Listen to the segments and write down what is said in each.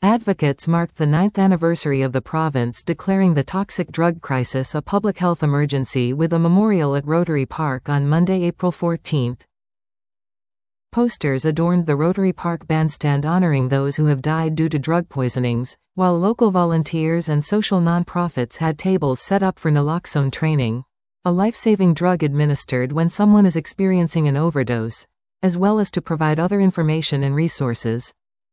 Advocates marked the 9th anniversary of the province declaring the toxic drug crisis a public health emergency with a memorial at Rotary Park on Monday, April 14. Posters adorned the Rotary Park bandstand honoring those who have died due to drug poisonings, while local volunteers and social nonprofits had tables set up for naloxone training, a life-saving drug administered when someone is experiencing an overdose, as well as to provide other information and resources.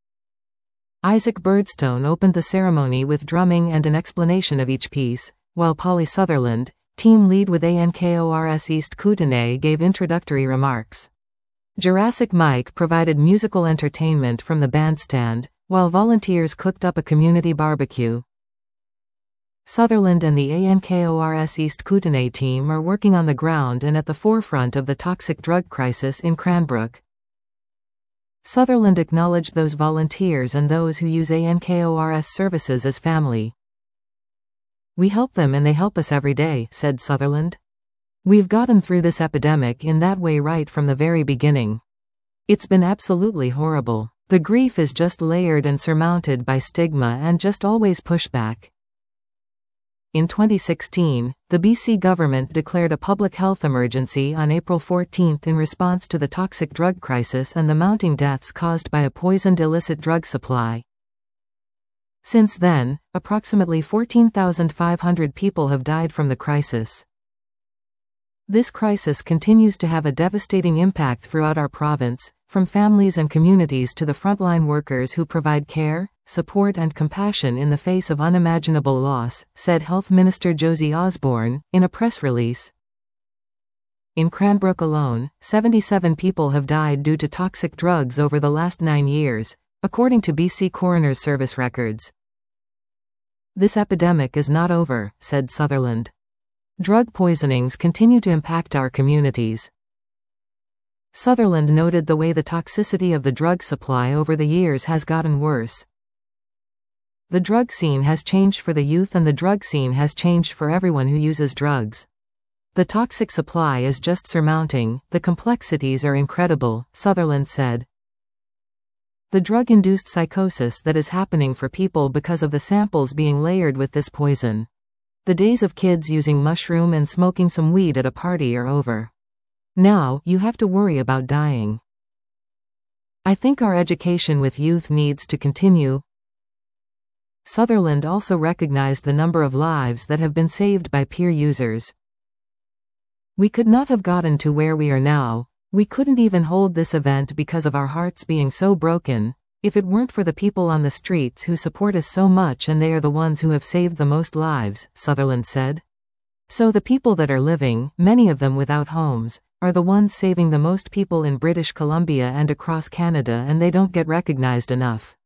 Isaac Birdstone opened the ceremony with drumming and an explanation of each piece, while Polly Sutherland, team lead with ANKORS East Kootenay, gave introductory remarks. Jurassic Mike provided musical entertainment from the bandstand, while volunteers cooked up a community barbecue. Sutherland and the ANKORS East Kootenay team are working on the ground and at the forefront of the toxic drug crisis in Cranbrook. Sutherland acknowledged those volunteers and those who use ANKORS services as family. "We help them and they help us every day," said Sutherland. "We've gotten through this epidemic in that way right from the very beginning. It's been absolutely horrible. The grief is just layered and surmounted by stigma and just always pushback." In 2016, the BC government declared a public health emergency on April 14 in response to the toxic drug crisis and the mounting deaths caused by a poisoned illicit drug supply. Since then, approximately 14,500 people have died from the crisis. This crisis continues to have a devastating impact throughout our province, from families and communities to the frontline workers who provide care, support and compassion in the face of unimaginable loss, said Health Minister Josie Osborne, in a press release. In Cranbrook alone, 77 people have died due to toxic drugs over the last 9 years, according to BC Coroner's Service records. "This epidemic is not over," said Sutherland. "Drug poisonings continue to impact our communities." Sutherland noted the way the toxicity of the drug supply over the years has gotten worse. "The drug scene has changed for the youth and the drug scene has changed for everyone who uses drugs. The toxic supply is just surmounting, the complexities are incredible," Sutherland said. "The drug-induced psychosis that is happening for people because of the samples being layered with this poison. The days of kids using mushroom and smoking some weed at a party are over. Now, you have to worry about dying. I think our education with youth needs to continue." Sutherland also recognized the number of lives that have been saved by peer users. "We could not have gotten to where we are now, we couldn't even hold this event because of our hearts being so broken, if it weren't for the people on the streets who support us so much and they are the ones who have saved the most lives," Sutherland said. "So the people that are living, many of them without homes, are the ones saving the most people in British Columbia and across Canada and they don't get recognized enough."